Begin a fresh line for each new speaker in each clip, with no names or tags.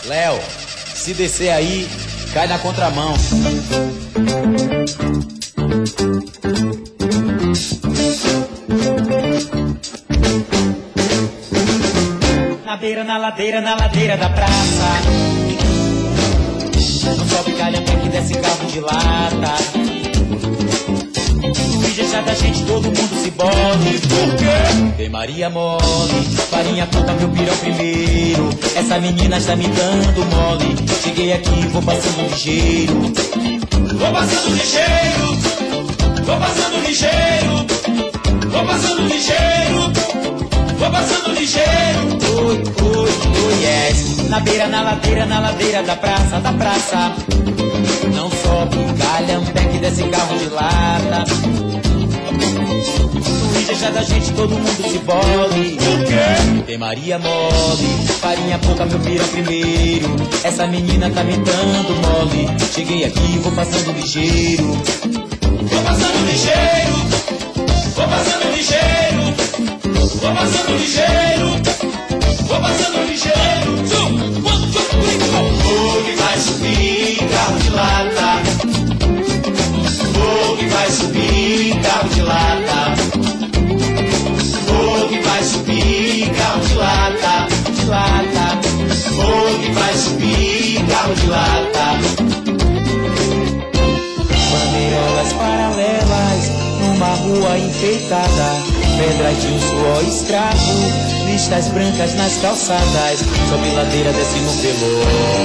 Léo, se descer aí, cai na contramão.
Na ladeira da praça. Não sobe calhambeque que desce carro de lata. No já da gente todo mundo se bole. Por quê? Tem Maria mole, farinha pouca, meu pirão primeiro. Essa menina está me dando mole. Cheguei aqui, vou passando ligeiro. Vou passando ligeiro. Vou passando ligeiro. Vou passando ligeiro. Vou passando ligeiro. Oi, oi, oi, yes. Na ladeira da praça, Não sobe, calhambeque desse carro de lata. No já da gente todo mundo se bole. O quê? Tem Maria mole, farinha pouca, meu pirão primeiro. Essa menina tá me dando mole. Cheguei aqui, vou passando ligeiro. Vou passando ligeiro. Vou passando ligeiro. Vou passando ligeiro, vou passando ligeiro. Fogo vai subir, carro de lata. Fogo vai subir, carro de lata. Fogo vai subir, carro de lata. De lata. Fogo vai subir, carro de lata. Bandeirolas paralelas numa rua enfeitada. Pedras de um suor escravo, listas brancas nas calçadas. Sobe ladeira, desce no pelô.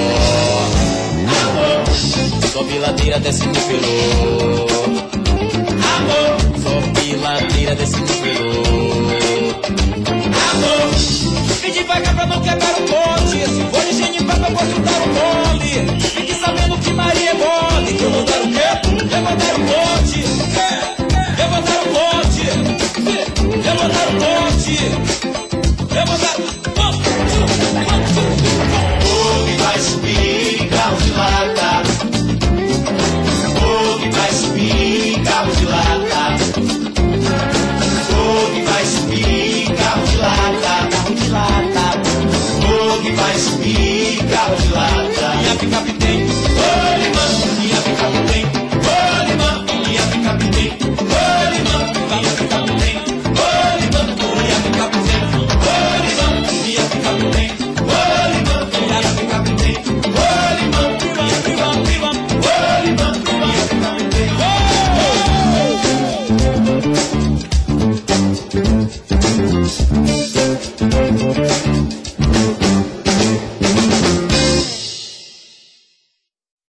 Amor. Sobe ladeira, desce no pelô. Amor. Sobe ladeira, desce no pelô. Amor. Pedi vaga pra não quebrar o pote. Se for de genipa pra posso dar um mole. Fique sabendo que Maria é mole. Que eu vou dar o quê? Eu vou dar um pote. Eu vou dar um pote. Eu vou dar um pote. Eu vou dar um pote. Fogo vai subir, carro de lata. Fogo vai subir, carro de lata. Fogo vai subir, carro de lata. Carro de lata. Fogo vai subir, carro de lata. E a picape tem.